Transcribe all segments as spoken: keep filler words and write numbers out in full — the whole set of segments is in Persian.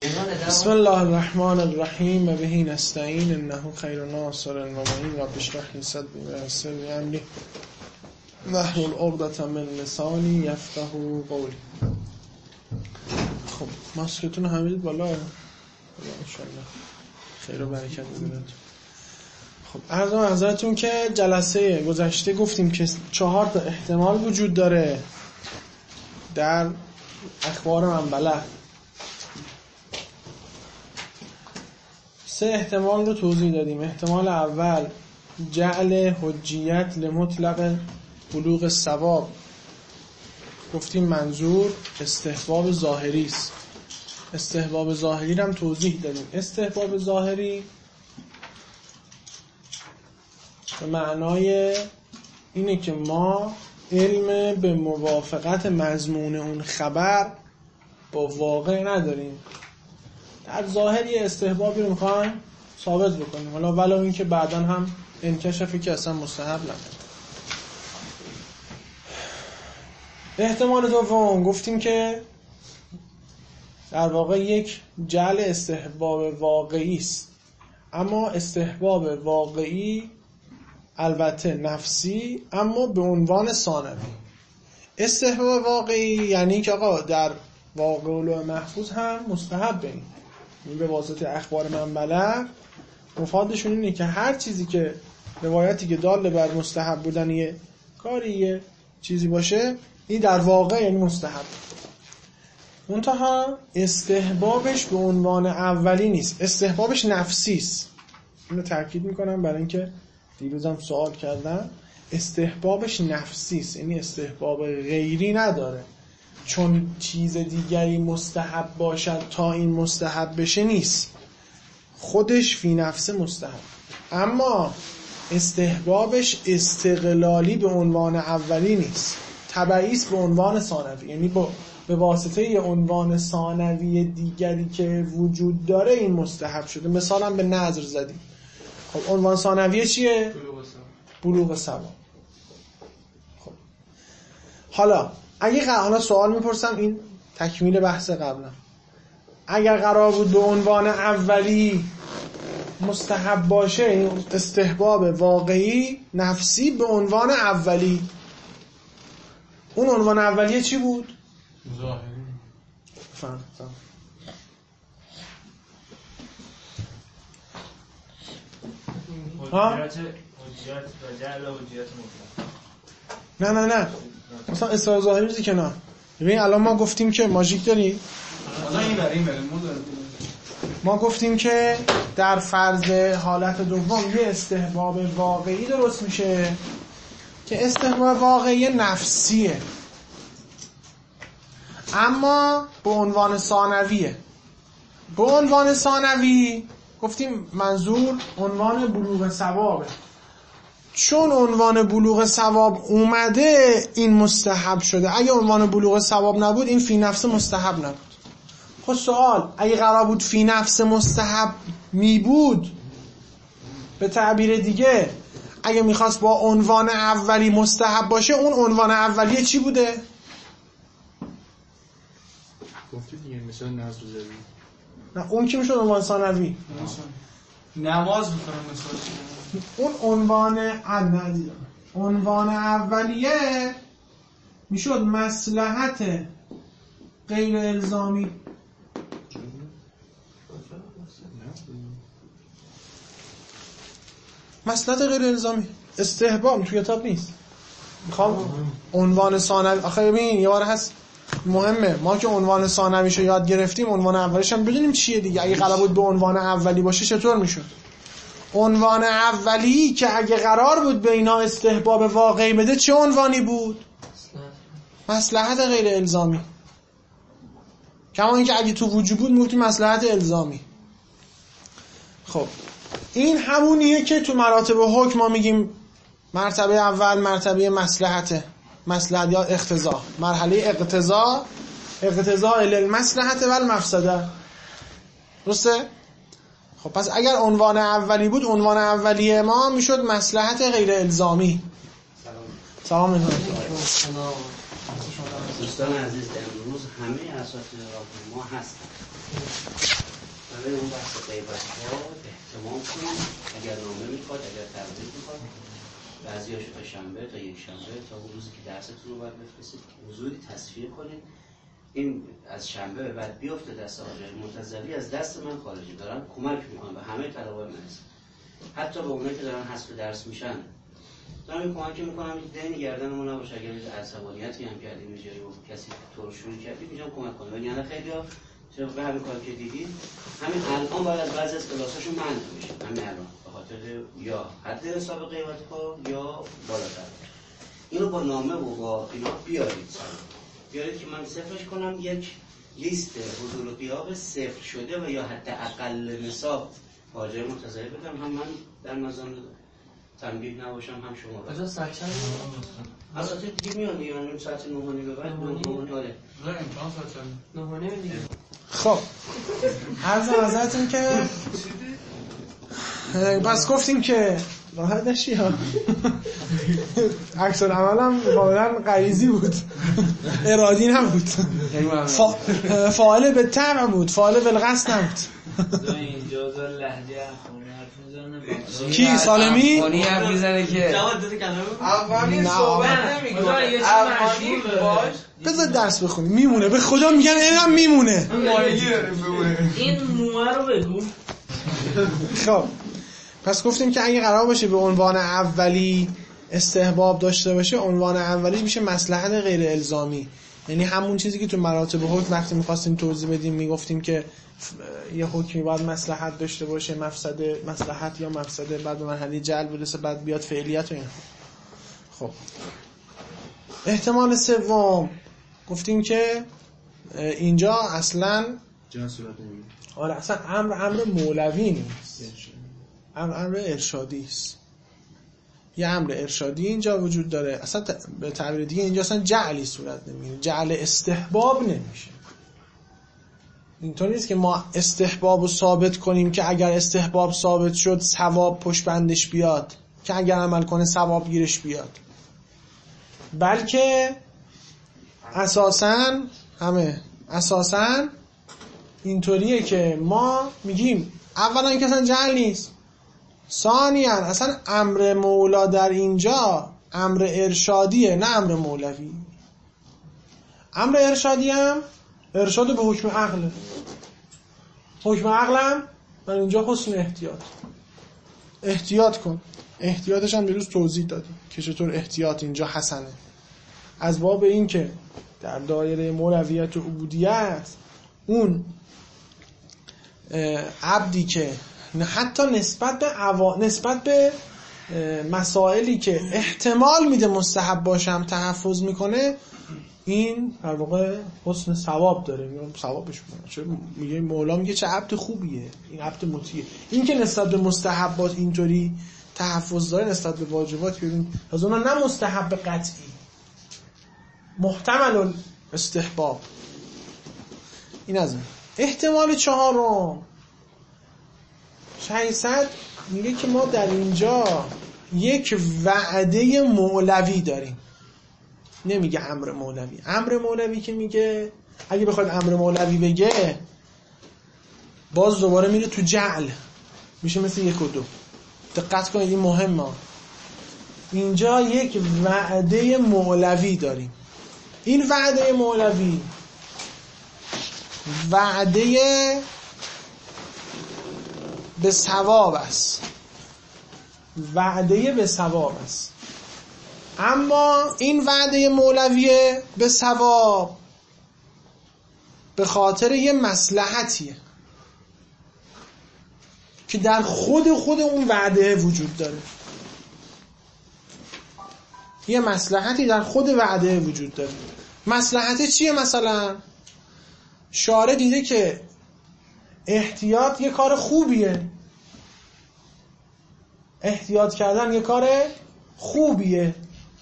بسم الله الرحمن الرحیم و بهی نستعین انه خیر ناصر و معین رب اشرح لی صدری و یسر لی امری واحلل عقدة من لسانی یفقهوا قولی. خب ماسکتون حمید بالا ان شاءالله خیر و برکت بده. خب عرض حضرتون که جلسه گذشته گفتیم که چهار تا احتمال وجود داره در اخبار منبله. سه احتمال رو توضیح دادیم. احتمال اول جعل حجیت لمطلق بلوغ الصواب، گفتیم منظور استحباب ظاهری است. استحباب ظاهری رو هم توضیح دادیم. استحباب ظاهری به معنای اینه که ما علم به موافقت مضمون اون خبر با واقع نداریم، در ظاهر یه استحبابی رو میخوایم ثابت بکنیم، حالا ولو این که بعداً هم انکشفی که اصلا مستحب نبود. احتمال دوم گفتیم که در واقع یک جعل استحباب واقعی است، اما استحباب واقعی البته نفسی اما به عنوان ثانوی. استحباب واقعی یعنی که آقا در واقع و محفوظ هم مستحب این، این به واسطه اخبار منبله مفادشون اینه که هر چیزی که روایتی که دال بر مستحب بودن یه کاری یه چیزی باشه این در واقع یعنی مستحب. منتها استحبابش به عنوان اولی نیست، استحبابش نفسی است. اینو تاکید میکنم برای اینکه دیروزم سوال کردم. استحبابش نفسی است، یعنی استحباب غیری نداره، چون چیز دیگری مستحب باشد تا این مستحب بشه نیست، خودش فی نفسه مستحب. اما استحبابش استقلالی به عنوان اولی نیست، تبعی است به عنوان ثانوی، یعنی با به واسطه یه عنوان ثانوی دیگری که وجود داره این مستحب شده. مثلا به نظر زدیم. خب عنوان ثانوی چیه؟ بلوغ ثواب. خب حالا اگه حالا سوال میپرسم، این تکمیل بحث قبلا، اگر قرار بود به عنوان اولی مستحب باشه، این استحباب واقعی نفسی به عنوان اولی، اون عنوان اولیه چی بود؟ ظاهری. فهم فهم. حجیت حجیت و جعل حجیت مطلق. نه نه نه مثلا اصلاح ظاهری روزی کنار. ببین الان ما گفتیم که ماژیک داری؟ حالا این برای این برای ما گفتیم که در فرض حالت دوم یه استحباب واقعی درست میشه که استحباب واقعی نفسیه اما به عنوان ثانویه. به عنوان ثانوی گفتیم منظور عنوان بلوغ ثوابه، چون عنوان بلوغ ثواب اومده این مستحب شده. اگه عنوان بلوغ ثواب نبود این فی نفس مستحب نبود. خب سوال، اگه قرار بود فی نفس مستحب می بود، به تعبیر دیگه اگه میخواست با عنوان اولی مستحب باشه، اون عنوان اولیه چی بوده؟ گفتی دیگه مثلا نظر زدی. نه اون کی میشد عنوان ثانوی؟ نماز میکنم مثلا. اون عنوان عنوان عنوان اولیه میشد مصلحت غیر الزامی. مصلحت غیر الزامی استحباب توی کتاب نیست. میخوام عنوان ثانوی، آخه ببین یه بار هست مهمه، ما که عنوان ثانویشو یاد گرفتیم عنوان اولیش هم بدونیم چیه دیگه. اگه قرار بود به عنوان اولی باشه چطور میشد؟ عنوان اولی که اگه قرار بود به اینا استحباب واقعی بده چه عنوانی بود؟ مصلحت غیر الزامی. کما اینکه اگه تو وجود بود میگفتیم مصلحت الزامی. خب این همونیه که تو مراتب حکم ما میگیم مرتبه اول مرتبه مصلحته، مصلحت یا اقتضا، مرحله اقتضا، اقتضا للمصلحت و المفسده. درسته؟ خب پس اگر عنوان اولی بود، عنوان اولی ما میشد مصلحت غیر الزامی. سلام علیکم. دوستان عزیز، امروز همه اساتید راهنما هستند. روی اون بحث غیبت ها احتمام کنیم اگر نامه میخواد، اگر تبلیغ میخواد، بعضی‌هاشو تا شنبه تا یک شنبه تا اون روزی که درستون رو باید بفرستید حضوری تصفیه کنید. این از شنبه به بعد بیفته دست آقای مرتضوی، از دست من خارجی دارم کمک میکنم به همه طلبه‌های مدرسه، حتی به اونایی که دارن حذف درس میشن دارم این کمک میکنم که دین گردنمون نباشه. اگر عصبانیتی هم کردیم یه جایی و کسی ترشوری کردیم میجام کمک کنم. یعنی خیلی‌ها چرا به همین کاری که دیدید همین الان باید از بعضی از کلاساشون منع میشه، همین الان به خاطر یا حد حساب قیمت ها یا بالاتر. اینو با نامه و با اینا بیارید بیارید که من صفرش کنم، یک لیست حضور و غیاب صفر شده و یا حتی اقل نصاب واجه منتظر بدم، هم من در مزان تنبیه نباشم هم شما. کجا ساعت چند؟ البته دیگه میاد دیگه اون ساعت نه و نیم به بعد نه و نیم آره. نه امکان ساعت چند؟ نه و نیم دیگه. خب عرض ازتون که بس گفتیم که راحت نشی ها. عکس العملم کاملا غریزی بود، ارادی نبود، فاعل به طبع بود، فاعل بالقصد نبود. اینجا زار لهجه افغانی حرف میزنه. کی سالمی؟ افغانی حرف میزنه که جواد داده کلمه افغانی صحبت نمیکنه، افغانی باش بذار درس بخونی میمونه، به خدا میگن اینم میمونه. این موه رو بگو. خب پس گفتیم که اگه قرار باشه به عنوان اولی استحباب داشته باشه، عنوان اولی میشه مصلحت غیر الزامی، یعنی همون چیزی که تو مراتب حکم وقتی میخواستیم توضیح بدیم میگفتیم که یه حکمی باید مصلحت داشته باشه، مفسده مصلحت یا مفسده، بعد به مرحله جلب برسه، بعد بیاد فعلیت و این. خب احتمال سوم گفتیم که اینجا اصلا جنس صورت نمیگه. آره اصلا امر امر مولوی نیست، امر امر ارشادی است. یه امر ارشادی اینجا وجود داره، اصلا به تعبیر دیگه اینجا اصلا جعلی صورت نمیگیره، جعل استحباب نمیشه. اینطور نیست که ما استحباب رو ثابت کنیم که اگر استحباب ثابت شد ثواب پشت بندش بیاد، که اگر عمل کنه ثواب گیرش بیاد، بلکه اساساً همه اساساً اینطوریه که ما میگیم اولا که اصلا جعل نیست، ثانیاً اصلا امر مولا در اینجا امر ارشادیه نه امر مولوی. امر ارشادی هم ارشاد به حکم عقله، حکم عقلم من اینجا حسن احتیاط، احتیاط کن. احتیاطش هم دیروز توضیح دادیم که چطور احتیاط اینجا حسنه، از باب این که در دایره مولویت و عبودیت اون عبدی که حتی نسبت به عوا... نسبت به مسائلی که احتمال میده مستحب باشم تحفظ میکنه، این در واقع حسن ثواب داره، میگم ثوابش میکنه. چه میگه مولا میگه چه عبد خوبیه این عبد مطیع. این که نسبت به مستحبات اینطوری تحفظ داره نسبت به واجبات، ببین از اونها نه مستحب قطعی، محتمل استحباب. این از این. احتمال چهارم شهیصد میگه که ما در اینجا یک وعده مولوی داریم، نمیگه امر مولوی. امر مولوی که میگه اگه بخواد امر مولوی بگه باز دوباره میره تو جعل، میشه مثل یک و دو. دقت کنید این مهمه. اینجا یک وعده مولوی داریم. این وعده مولوی وعده به ثواب است، وعده به ثواب است. اما این وعده مولویه به ثواب به خاطر یه مصلحتیه که در خود خود اون وعده وجود داره. یه مصلحتی در خود وعده وجود داره. مصلحت چیه؟ مثلا شارع دیده که احتیاط یه کار خوبیه، احتیاط کردن یه کار خوبیه،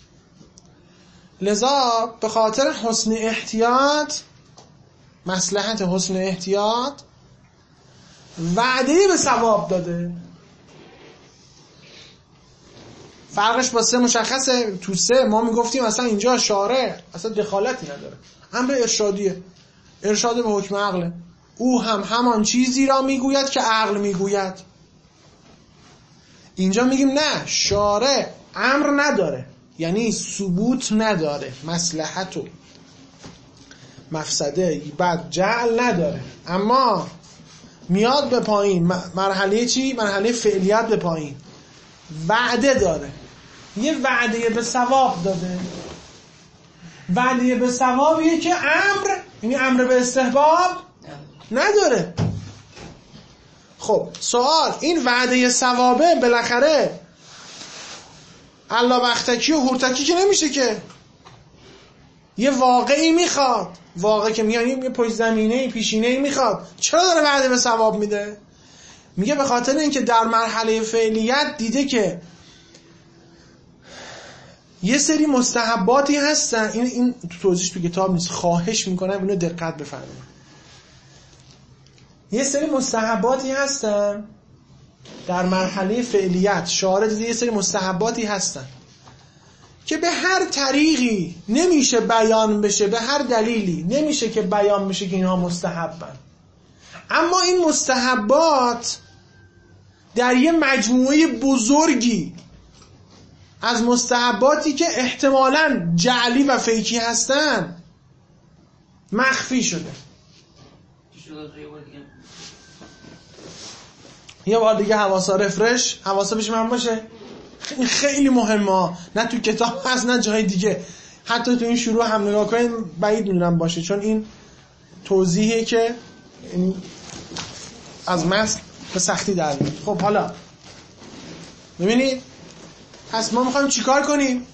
لذا به خاطر حسن احتیاط، مصلحت حسن احتیاط، وعده به ثواب داده. فرقش با سه مشخصه. تو سه ما میگفتیم اصلا اینجا شارع اصلا دخالتی نداره، امر ارشادیه، ارشاد به حکم عقله. او هم همان چیزی را میگوید که عقل میگوید. اینجا میگیم نه، شارع امر نداره، یعنی ثبوت نداره، مصلحت و مفسده بعد جعل نداره، اما میاد به پایین، مرحله چی؟ مرحله فعلیت به پایین، وعده داره، یه وعده به ثواب داده. وعده به ثوابیه که امر، یعنی امر به استحباب نداره. خب سوال، این وعده ثوابه بالاخره الله بختکی و هورتکی که نمیشه که، یه واقعی میخواد، واقعی که میگن یه پشت زمینه پیشینه‌ای میخواد. چرا داره وعده به ثواب میده؟ میگه به خاطر اینکه در مرحله فعلیت دیده که یه سری مستحباتی هستن، این این تو توضیحش تو کتاب نیست، خواهش میکنم اینو دقت بفرمایید. یه سری مستحباتی هستن در مرحله فعلیت، شارع دیده یه سری مستحباتی هستن که به هر طریقی نمیشه بیان بشه، به هر دلیلی نمیشه که بیان بشه که اینها مستحبن. اما این مستحبات در یه مجموعه بزرگی از مستحباتی که احتمالاً جعلی و فیکی هستن مخفی شده. یه بار دیگه حواسا رفرش، حواسا پیش من باشه. این خیلی مهمه، نه تو کتاب هست نه جای دیگه، حتی تو این شروع هم نگاه کنید بعید میدونم باشه، چون این توضیحی که از متن به سختی در میاد. خب حالا ببینید، پس ما میخوایم چیکار کنیم؟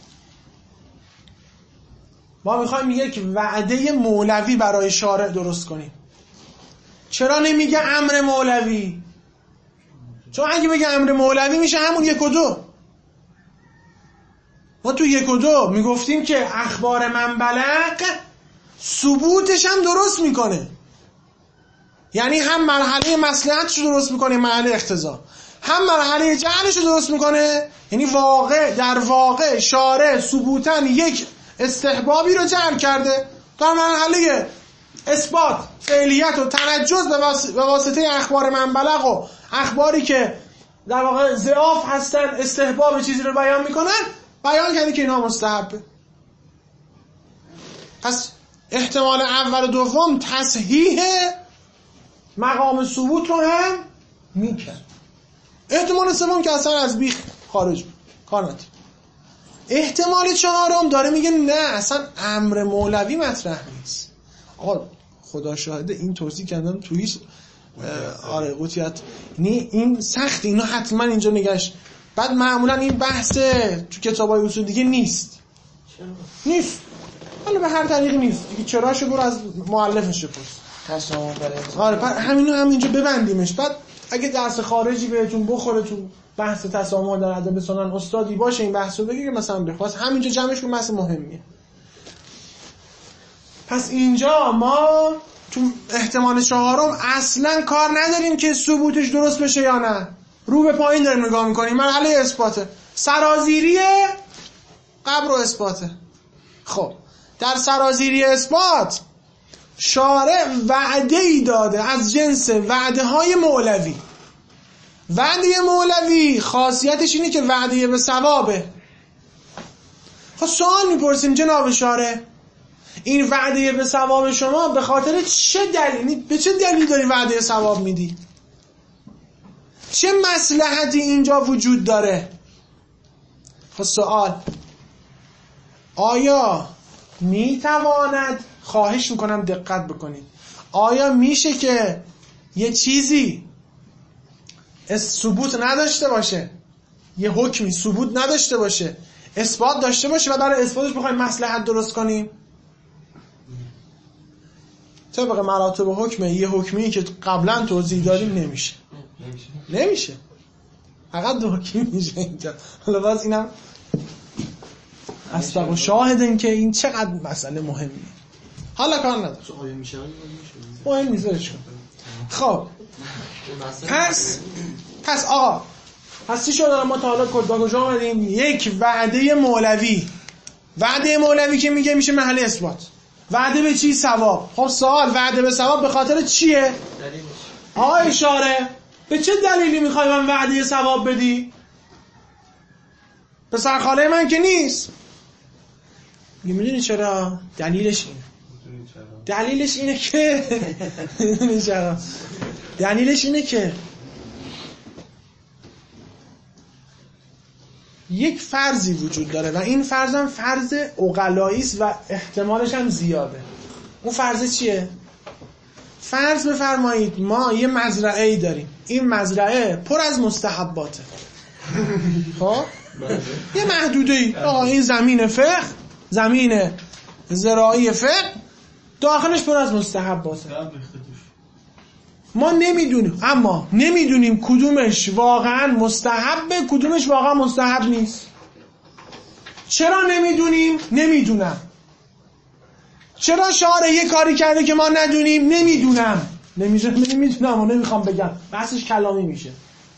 ما میخوایم یک وعده مولوی برای شارع درست کنیم. چرا نمیگه امر مولوی؟ چون اگه بگه امر مولوی میشه همون یک و دو. ما تو یک و دو میگفتیم که اخبار من بلغ ثبوتش هم درست میکنه، یعنی هم مرحله مصلحتش رو درست میکنه، مرحله اقتضا، هم مرحله جعلش رو درست میکنه، یعنی واقع در واقع شارع ثبوتاً یک استحبابی رو جعل کرده. در مرحله اثبات فعلیت و تنجز به واسطه اخبار من بلغ و اخباری که در واقع ضعاف هستن استحباب چیزی رو بیان میکنن، بیان کردی که اینها مستحبه. پس احتمال اول و دوم تصحیح مقام ثبوت رو هم میکرد. احتمال سوم که اصلا از بیخ خارج بود، کار نداره. احتمال چهارم داره میگه نه اصلا امر مولوی مطرح نیست. آقا خدا شاهده این توضیح کردم تو هیچ آره قطعیت نی، این سخت، اینو حتما اینجا نگاش. بعد معمولا این بحث تو کتابای اصول دیگه نیست. نیست. حالا به هر طریقی نیست. دیگه چراشو برو از مؤلفش بپرس. تسامح برای آره بعد همینو هم اینجا ببندیمش. بعد اگه درس خارجی بهتون بخوره تو بحث تسامح در ادب سنن استادی باشه این بحثو بگه که مثلا بخواست همینجا جمعش کن، بحث مهمیه. پس اینجا ما تو احتمال چهارم اصلا کار نداریم که ثبوتش درست بشه یا نه، رو به پایین داریم نگاه میکنیم. مرحله اثباته، سرازیری قبر و اثباته. خب در سرازیری اثبات شارع وعده ای داده از جنس وعده های مولوی. وعده مولوی خاصیتش اینه که وعده به ثوابه. خب سوال میپرسیم جناب شارع، این وعده به ثواب شما به خاطر چه دلیلی، به چه دلیل داری وعده ثواب میدی؟ چه مصلحتی اینجا وجود داره؟ خب سوال، آیا میتواند، خواهش میکنم دقت بکنید، آیا میشه که یه چیزی ثبوت نداشته باشه، یه حکمی ثبوت نداشته باشه، اثبات داشته باشه و برای اثباتش بخوایم مصلحت درست کنیم؟ طبق مراتب حکم یه حکمی که قبلا توضیح دادیم نمیشه. نمیشه. فقط دو حکمی میشه اینجا. حالا باز اینم اصلا شاهدن که این چقدر مسئله مهمیه. حالا کار نداره. آیا میشه؟ مهم نیستش. خب پس پس آقا پس چی شد؟ ما تا حالا کجا کجا آمدیم؟ یک وعده مولوی. وعده مولوی که میگه میشه محل اثبات. وعده به چی؟ ثواب. خب سوال وعده به ثواب به خاطر چیه؟ آقای اشاره به چه دلیلی میخوای من وعده ثواب بدی؟ به سرخاله من که نیست. میدونی چرا؟ دلیلش اینه. دلیلش اینه که میدونی چرا؟ دلیلش اینه که یک فرضی وجود داره و این فرض هم فرض عقلایی است و احتمالش هم زیاده. اون فرض چیه؟ فرض بفرمایید ما یه مزرعه‌ای داریم، این مزرعه پر از مستحباته. خب یه محدوده‌ای، آقا این زمین فقه، زمین زراعی فقه، داخلش پر از مستحباته. ما نمیدونیم، اما نمیدونیم کدومش واقعا مستحبه، کدومش واقعا مستحب نیست. چرا نمیدونیم؟ نمیدونم. چرا شارع یه کاری کرده که ما ندونیم؟ نمیدونم. نمیدونم و نمیخوام بگم، بحثش کلامی میشه.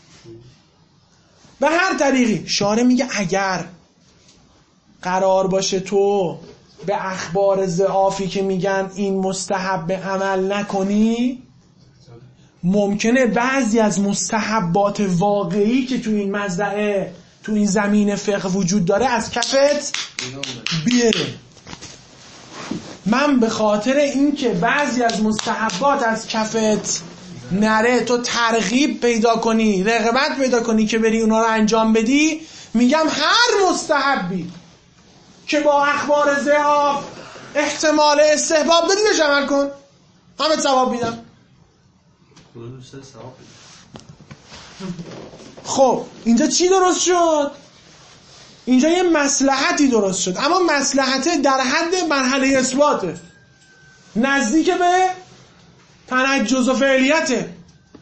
به هر طریقی شارع میگه اگر قرار باشه تو به اخبار ضعافی که میگن این مستحب عمل نکنی، ممکنه بعضی از مستحبات واقعی که تو این مزرعه، تو این زمین فقه وجود داره از کفت بیاره. من به خاطر اینکه بعضی از مستحبات از کفت نره، تو ترغیب پیدا کنی، رغبت پیدا کنی که بری اونا رو انجام بدی، میگم هر مستحبی که با اخبار ضعاف احتمال استحباب داری بهش عمل کن، همه ثواب میدم. خب اینجا چی درست شد؟ اینجا یه مصلحتی درست شد، اما مصلحت در حد مرحله اثباته، نزدیک به تنجز و فعلیته.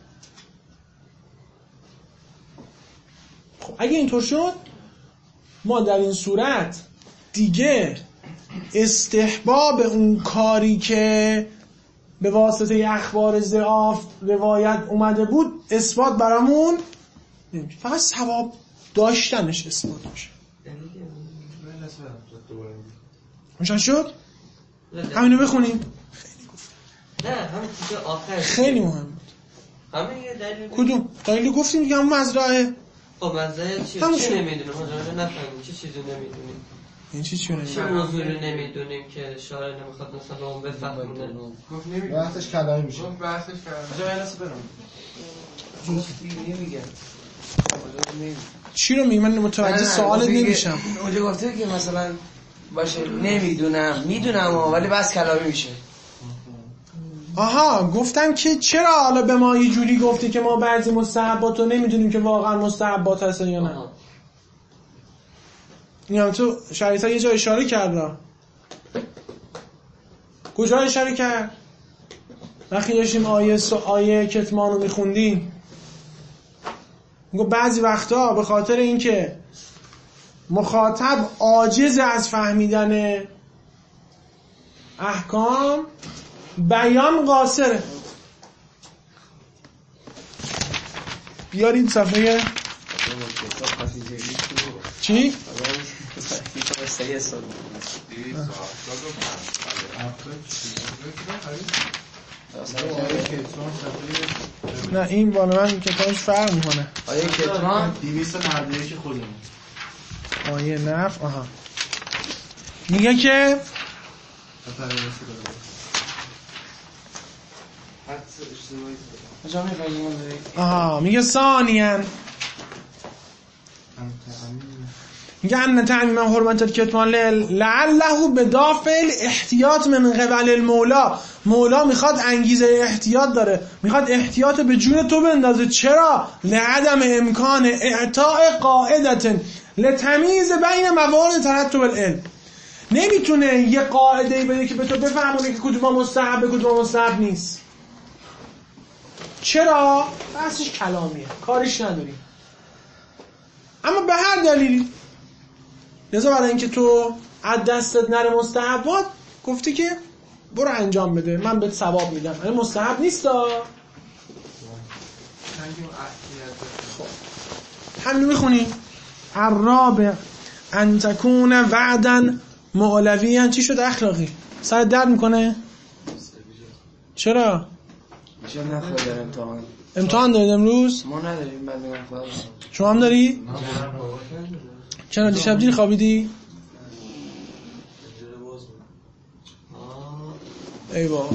خب اگه اینطور شد، ما در این صورت دیگه استحباب اون کاری که به واسطه اخبار ضعاف روایت اومده بود اثبات برامون نمیشه، فقط ثواب داشتنش اثبات میشه. روشن شد؟ همینو بخونیم. نه همین چیز آخر خیلی مهم بود. همین یه دلیل. کدوم؟ دلیل گفتیم دیگه، همون مزرعه. خب مزرعه چی؟ چی نمیدونم، مزرعه نفهمیم چه چیزی نمیدونیم. این چی چی نمیدونیم؟ چه موضوعی نمیدونیم که شارع نمیخواد مثلا اون بفهمونه. گفت نمیدونیم. بحثش کلامی میشه. گفت بحثش کلامی. جا نسه برام. گفتی نمیگم. چی رو میگی؟ من متوجه سوالت نمیشم. اونجا گفته که مثلا باشه نمیدونم، میدونم ولی بس کلامی میشه. آها، گفتم که چرا حالا به ما یه جوری گفتی که ما بعضی مستحبات رو نمیدونیم که واقعا مستحبات هستن یا نه. این هم تو شریطا یه جا اشاره کرد را. کجا اشاره کرد؟ وقتی داشتیم آیه, سو آیه کتمان رو میخوندیم، میگو بعضی وقتا به خاطر اینکه مخاطب عاجز از فهمیدن احکام، بیان قاصره. بیارید صفحه چی؟ نه این بالا من کتابش فرق میکنه. آیه کتمان دویست و نود و یک خودمون. آیه نف آها میگه که آها میگه ثانیاً میگه ان تعمیم حرمت الکتمان لعله بدافع احتیاط من قبل المولا. مولا میخواد انگیزه احتیاط داره، میخواد احتیاط به جون تو بندازه. چرا؟ لعدم امکان اعطاء قاعدة لتمییز بین موارد ترتب العلم. نمیتونه یه قاعده‌ای بده که به تو بفهمونه که کدوم مستحب کدوم مستحب نیست. چرا؟ بحثش کلامیه، کارش نداریم. اما به هر دلیلی، لذا برای اینکه تو از دستت نره مستحبات، گفتی که برو انجام بده، من بهت ثواب میدم. این مستحب نیستا. همینو میخونی. الرابع ان تكون وعدا مولویا. چی شد اخلاقی؟ سر درد میکنه؟ چرا؟ چه نخواه امتحان امتحان دارید امروز؟ ما نداریم بعد نخواه شما هم داری؟ چرا دیشب دیر خوابیدی؟ ای بابا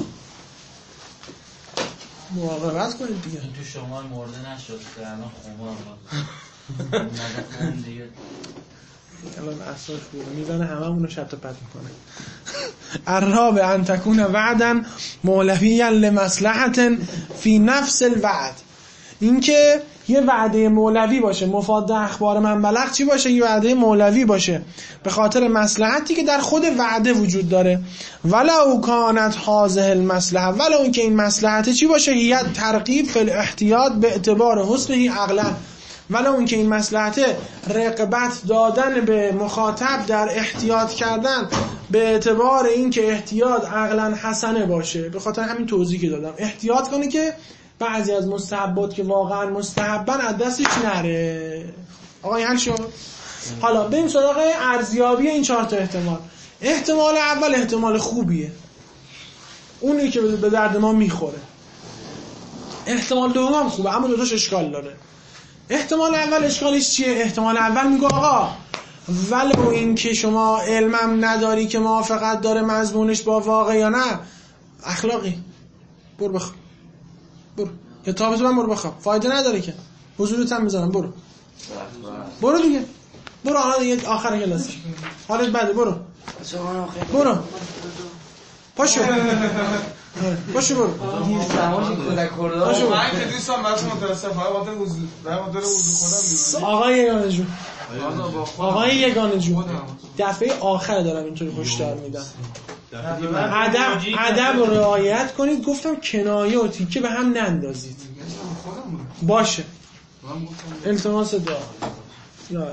مراقبت کنید دیگه. تو شما مرده نشد که الان خمار مدفون دیگه الان احساس بود میزنه هممون رو شط پت میکنه. الرابع ان تکون وعدا مولویا لمصلحت فی نفس الوعد، اینکه یه وعده مولوی باشه، مفاد اخبار من بلغ چی باشه؟ یه وعده مولوی باشه به خاطر مصلحتی که در خود وعده وجود داره. ولو کانت هذه المصلحه، ولو اینکه این مصلحت چی باشه؟ یه ترغیب فی الاحتیاط به اعتبار حسنه عقلا، ولو اینکه این مصلحت رغبت دادن به مخاطب در احتیاط کردن به اعتبار اینکه احتیاط عقلا حسنه باشه. به خاطر همین توضیح که دادم احتیاط کنه که بعضی از مستحبات که واقعا مستحبن از دستش نره. آقا این حل شد؟ حالا بریم سراغ ارزیابی این چهار تا احتمال. احتمال اول احتمال خوبیه، اونی که به درد ما میخوره. احتمال دوم هم خوبه اما دوتاش اشکال داره. احتمال اول اشکالش چیه؟ احتمال اول میگه آقا ولو این که شما علمم نداری که موافقت داره مضمونش با واقع یا نه، اخلاقی برو بخ برو کتابت من برو بخواب، فایده نداره که حضورت هم میذارم، برو برو دیگه برو. حالا دیگه آخر کلاس حالت بده، برو برو پاشو پاشو برو پاشو. من که دوستم براتون متاسفم وقتی وضو در مدار وضو خودم میاد. آقای یگانه جون آقای یگانه جون دفعه آخر دارم اینطوری هشدار میدم، ادب ادب رو رعایت کنید. گفتم کنایه و تیکه به هم نندازید. باشه التماس دعا. یا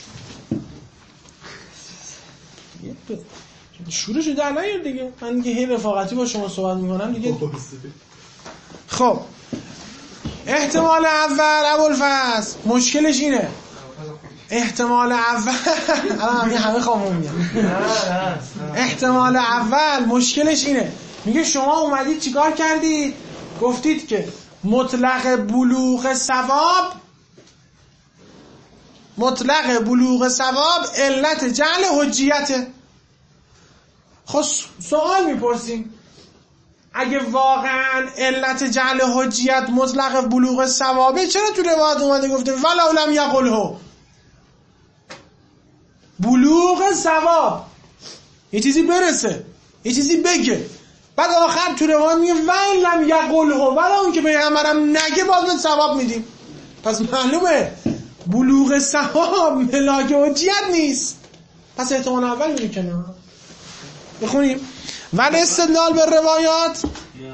شروعش در نیار دیگه، من دیگه هی رفاقتی با شما صحبت میکنم دیگه. خب احتمال اول ابوالفضل مشکلش اینه، احتمال اول الان همه خامون میگن احتمال اول مشکلش اینه، میگه شما اومدید چیکار کردید؟ گفتید که مطلق بلوغ ثواب، مطلق بلوغ ثواب علت جعل حجیته. خب سوال میپرسیم اگه واقعا علت جعل حجیت مطلق بلوغ ثوابه، چرا تو روایت اومده گفته ولو لم یقله؟ بلوغ ثواب یه چیزی برسه، یه چیزی بگه، بعد آخر تو روایت میگه ول لم یقله، ولی اون که پیغمبرم نگه باز به ثواب میدیم. پس معلومه بلوغ ثواب ملاک حجیت نیست. پس احتمال اول میگه کنار. بخونیم ول استدلال به روایات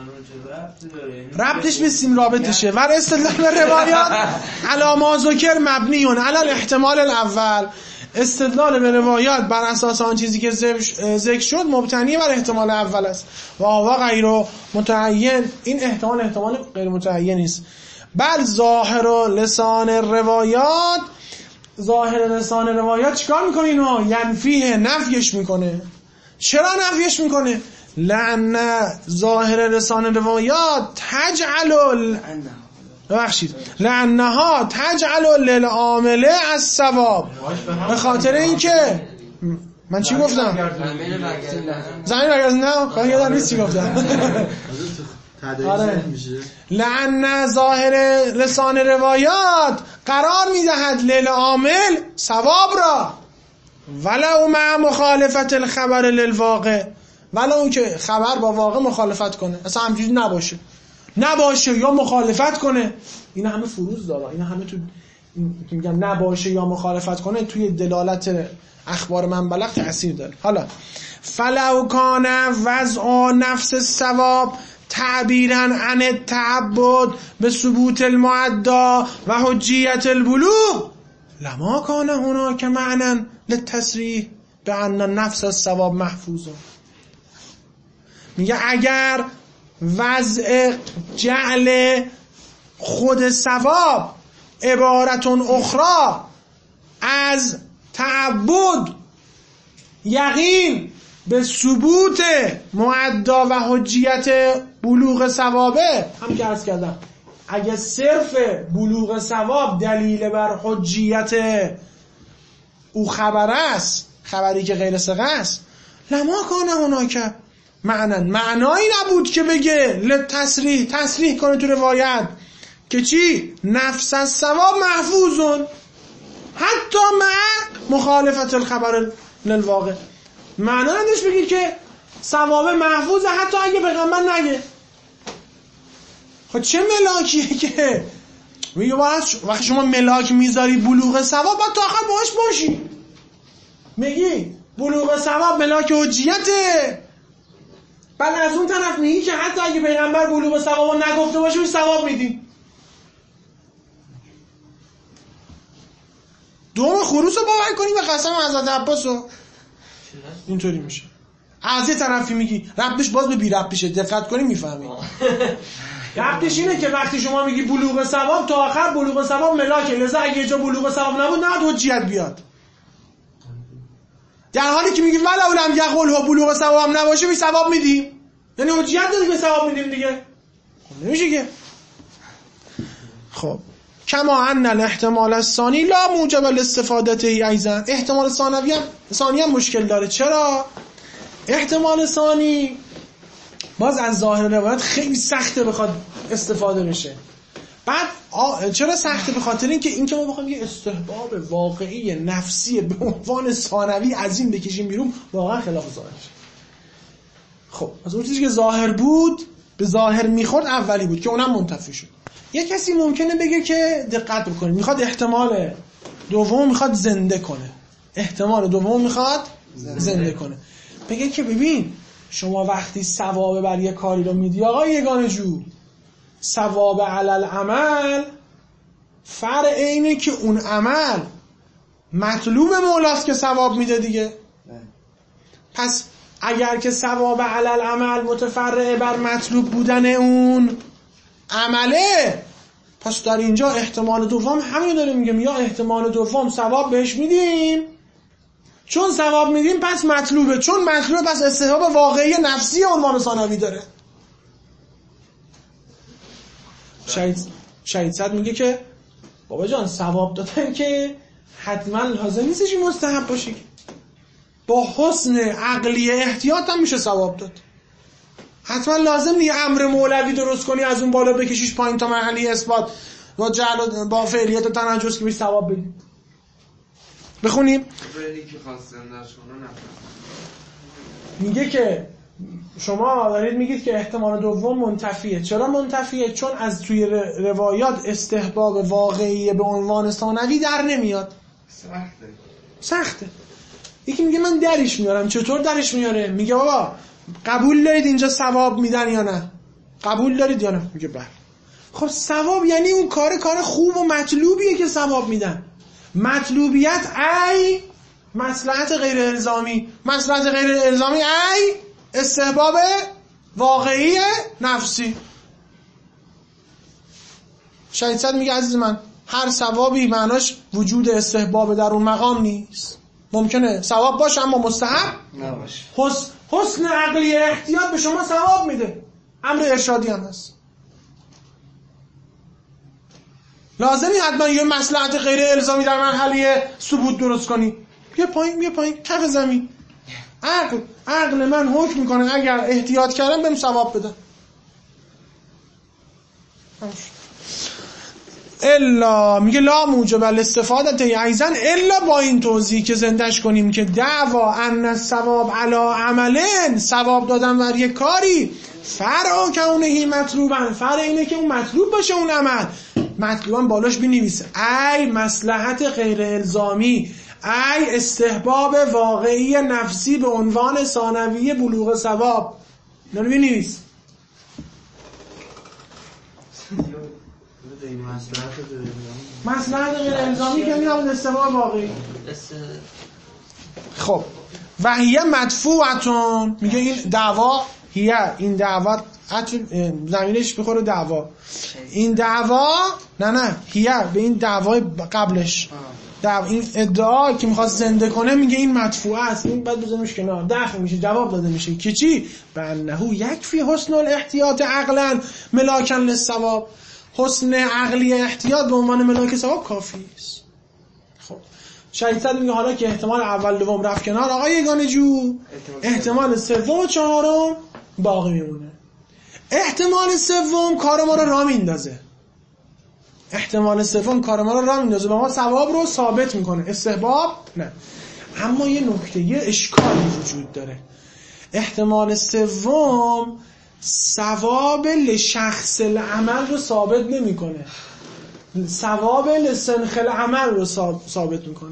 ربطش بسیم رابطشه. ول استدلال به روایات علی ما ذکر مبنیون علی الاحتمال الاول، استدلال به روایات بر اساس آن چیزی که ذکر شد مبتنی بر احتمال اول است و آوا غیر متعین. این احتمال احتمال غیر متعین است. بل ظاهر و لسان روایات، ظاهر لسان روایات چیکار میکنه؟ اینو ینفیه، نفیش میکنه. چرا نفیش میکنه؟ لأن ظاهر لسان روایات تجعل ببخشید لأنها تجعل للعامله الثواب، به خاطر اینکه من چی گفتم؟ زمین برگرد نه خواهی یادم نیست چی گفتم. لأن ظاهر لسان روایات قرار میدهد للعامل ثواب را ولو مع مخالفت الخبر للواقع، ولو اون که خبر با واقع مخالفت کنه، اصلا همجوری نباشه نباشه یا مخالفت کنه. اینا همه فروز داره، اینا همه تو که میگم نباشه یا مخالفت کنه توی دلالت اخبار من بلغ تأثیر داره. حالا فلو کان وضع نفس الثواب تعبیرا عن التعبد به ثبوت المعدا و حجیت البلوغ لما کان هناک معنی للتصریح بأن نفس الثواب محفوظه. میگه اگر وضع جعل خود ثواب عبارتون اخرى از تعبد، یقین به ثبوت معدا و حجیت بلوغ ثوابه، هم که عرض کردم اگه صرف بلوغ ثواب دلیل بر حجیت او خبر است، خبری که غیر ثقه است، لما کان هناک معنی، معنایی نبود که بگه لتصریح، تصریح کنه تو روایت که چی؟ نفس از ثواب محفوظون حتی مع مخالفت الخبر للواقع. معنی نداشت بگی که ثواب محفوظه حتی اگه پیغمبر نگه. خب چه ملاکیه که میگه وقتی شما ملاک میذاری بلوغ ثواب باید تا آخر باش باشی، میگی بلوغ ثواب ملاک حجیته، بعد از اون طرف میگی که حتی اگه پیغمبر بلوغ ثواب نگفته باشه بهش ثواب میدی. دوم خروس رو باور کنی و قسم حضرت عباس رو اینطوری میشه. از یه طرفی میگی ربش باز به بی رب میشه، دقت کنی میفهمی. ربش اینه که وقتی شما میگی بلوغ ثواب تا آخر بلوغ ثواب ملاکه، لذا اگه یه جا بلوغ ثواب نبود نه حجیت بیاد. در حالی که میگی ولو لم یقل ها بلوغ ثواب هم نباشه بی ثواب میدیم، یعنی حجیت داری به ثواب میدیم دیگه. خب نمیشه که. خب کما ان الاحتمال الثانی لا موجب لاستفادته ایضا، احتمال ثانوی هم ثانی هم مشکل داره. چرا؟ احتمال ثانی باز از ظاهر روایت خیلی سخته بخواد استفاده بشه. بعد آ... چرا سخته؟ به خاطر اینکه این که ما بخوایم یه استحباب واقعی نفسی به عنوان ثانوی از این بکشیم بیرون واقعا خلاف ظاهر شه. خب از اون چیزی که ظاهر بود به ظاهر میخورد اولی بود که اونم منتفی شد. یه کسی ممکنه بگه که دقت بکنید میخواد احتمال دوم میخواد زنده کنه، احتمال دوم میخواد زنده, زنده کنه، بگه که ببین شما وقتی ثواب بر یه کاری رو میدی آقا یگانه جو، ثواب علی العمل فرع اینه که اون عمل مطلوب مولاست که ثواب میده دیگه. پس اگر که ثواب علی العمل متفرع بر مطلوب بودن اون عمله، پس در اینجا احتمال دوم همین داره میگم، یا احتمال دوم ثواب بهش میدیم چون ثواب میدیم پس مطلوبه، چون مطلوبه پس استحباب واقعی نفسی عنوان ثانوی داره. شهید شهید صد میگه که بابا جان ثواب دادن که حتما لازم نیستش مستحب باشه، با حسن عقلی احتیاط هم میشه ثواب داد. حتما لازم نیه امر مولوی درست کنی از اون بالا بکشیش پایین تا محلی اثبات با جعل با فعلیت و تنجس که بهش ثواب بدی. بخونیم میگه که شما دارید میگید که احتمال دوم منتفیه. چرا منتفیه؟ چون از توی روایات استحباب واقعی به عنوان ثانوی در نمیاد. سخته سخته. یکی میگه من درش میارم. چطور درش میاره؟ میگه بابا قبول دارید اینجا ثواب میدن یا نه؟ قبول دارید یا نه؟ میگه بله. خب ثواب یعنی اون کار کار خوب و مطلوبیه که ثواب میدن. مطلوبیت ای مصلحت غیر الزامی، مصلحت غیر الزامی ای استحباب واقعی نفسی. شهید صد میگه عزیز من هر ثوابی معناش وجود استحباب در اون مقام نیست. ممکنه ثواب باشه اما مستحب نباشه. حسن حسن عقلی احتیاط به شما ثواب میده، امر ارشادی هم هست. لازمی حتما یه مصلحت غیر الزامی در مرحله ثبوت درست کنی. بیا پایین بیا پایین کف زمین. عقل عقل من حکم میکنه اگر احتیاط کردم بهم ثواب بده. الا میگه لا موجب الاستفاده ایضا الا با این توضیح که زندش کنیم که دعوا ان الثواب علی عملن، ثواب دادن بر یک کاری فرع کونه مطلوبن، فرع اینه که اون مطلوب باشه اون عمل، مطلوبن بالاش بنویسه ای مصلحت غیر الزامی، ای استحباب واقعی نفسی به عنوان ثانوی بلوغ ثواب. اینو بنویس. مصلحت غیر الزامی که میگم استحباب واقعی. خب و هیه مدفوعتون، میگه این دعوا هیه این دعوا زمینش بخوره دعوا، این دعوا نه نه هیه به این دعوای قبلش در این ادعا که میخواد زنده کنه میگه این مدفوع است، این بعد بزنیمش کنار، دفع میشه، جواب داده میشه که چی؟ بانه یکفی حسن الاحتیاط عقلا ملاکا للثواب. حسن عقلی احتیاط به عنوان ملاک ثواب کافی است. خب شهید صدر میگه حالا که احتمال اول دوم رفت کنار آقای یگانه جو، احتمال سوم و چهارم باقی میمونه. احتمال سوم کار ما رو را میندازه. احتمال سوم کار ما رو را میندازه، به ما ثواب رو ثابت میکنه، استحباب نه. اما یه نکته، یه اشکالی وجود داره. احتمال سوم ثواب لشخص العمل رو ثابت نمیکنه، ثواب لسنخ العمل رو ثابت میکنه.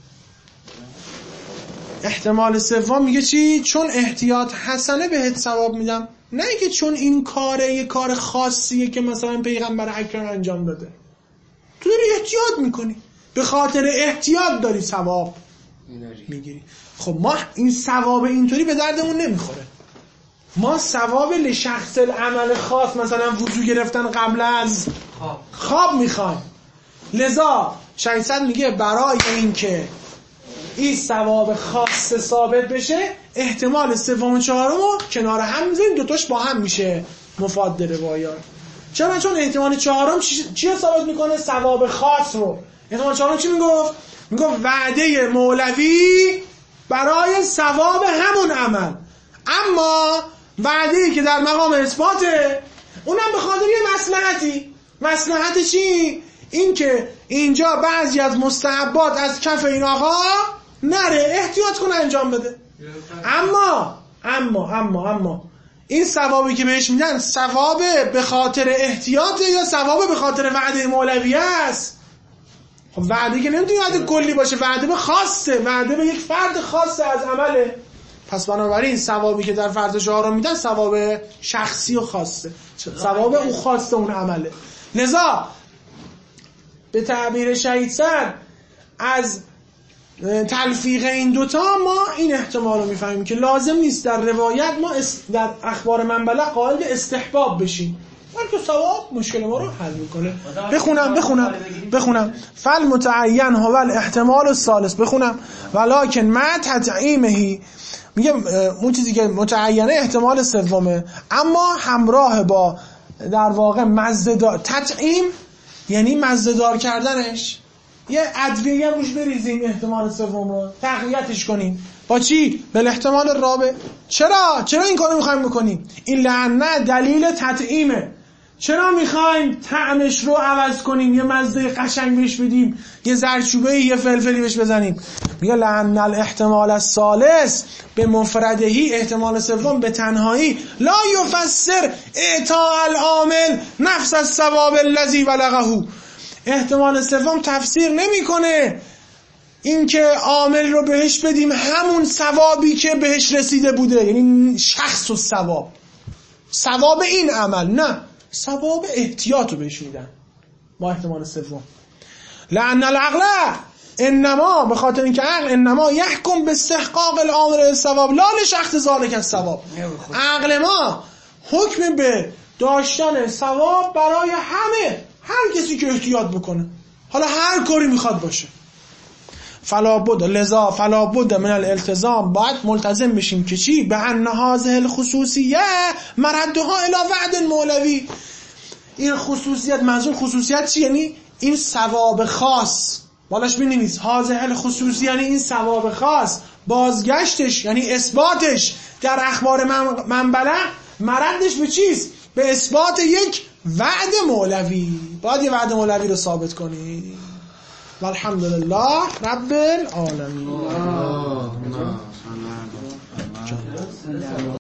احتمال سوم میگه چی؟ چون احتیاط حسنه بهت ثواب میدم، نه اینکه چون این کاره یه کار خاصیه که مثلا پیغمبر اکرم انجام داده. تو داری احتیاط میکنی، به خاطر احتیاط داری ثواب میگیری. خب ما این ثواب اینطوری به دردمون نمیخوره. ما ثواب لشخص العمل خاص، مثلا وضو گرفتن قبل از خواب, خواب میخوایم. لذا شهید صدر میگه برای اینکه این ثواب خاص ثابت بشه احتمال سوم و چهارم رو کنار هم میذاریم، دوتاش با هم میشه مفاد روایات. چرا؟ چون احتمال چهارم چی ثابت میکنه؟ ثواب خاص رو. احتمال چهارم چی میگفت؟ میگفت وعده مولوی برای ثواب همون عمل، اما وعده‌ای که در مقام اثباته اونم به خاطر یه مصلحتی. مصلحت چی؟ این که اینجا بعضی از مستحبات از کف این آقا نره، احتیاط کنه انجام بده. اما اما اما اما این ثوابی که بهش میدن ثواب به خاطر احتیاطه یا ثواب به خاطر وعده مولوی است؟ خب وعده که نمیتونه وعده کلی باشه، وعده به خاصه، وعده به یک فرد خاصه از عمله. پس بنابراین ثوابی که در فرد چهارم میدن ثواب شخصی و خاصه، ثواب او خاصه اون عمله. لذا به تعبیر شهید صدر از تلفیق این دوتا ما این احتمال رو میفهمیم که لازم نیست در روایت ما در اخبار منبله قائل به استحباب بشیم، بلکه ثواب مشکل ما رو حل میکنه. بخونم بخونم بخونم فل متعین هو الاحتمال الثالث، بخونم ولکن مع تطعیمه، میگه اون چیزی که متعینه احتمال سومه، اما همراه با در واقع مزه‌دار تطعیم، یعنی مزه‌دار کردنش، یه ادویه هم روش بریزیم احتمال سوم رو تقویتش کنیم با چی؟ بل احتمال رابع. چرا؟ چرا این کارو میخوایم بکنیم؟ این لعنه دلیل تطعیمه. چرا میخوایم طعمش رو عوض کنیم، یه مزه قشنگ بهش بدیم، یه زردچوبه یه فلفلی بهش بزنیم؟ میگه لعن الاحتمال الثالث به مفردهی، احتمال سوم به تنهایی، لا یفسر اعطاء العامل نفس الثواب الذی بلغه. احتمال سوم تفسیر نمیکنه اینکه عامل رو بهش بدیم همون ثوابی که بهش رسیده بوده، یعنی شخص و ثواب، ثواب این عمل، نه، ثواب احتیاط رو بهش میدن با احتمال سوم. لأن العقل انما، به خاطر اینکه عقل انما یحکم به استحقاق الامر الثواب لا لشخص ذلك الثواب. عقل ما حکم به داشتن ثواب برای همه، هر کسی که احتیاط بکنه، حالا هر کاری میخواد باشه. فلا بد لذا فلا بد من الالتزام، باید ملتزم بشیم که چی؟ به ان هذه الخصوصیه مردها الی وعد مولوی. این خصوصیت، منظور خصوصیت چی؟ یعنی این ثواب خاص، بالاش بنویس هذه الخصوصیه، یعنی این ثواب خاص بازگشتش، یعنی اثباتش در اخبار منبله مردش به چیست؟ به اثبات یک وعد مولوی. باید یه وعد مولوی رو ثابت کنی. والحمدلله رب العالمین.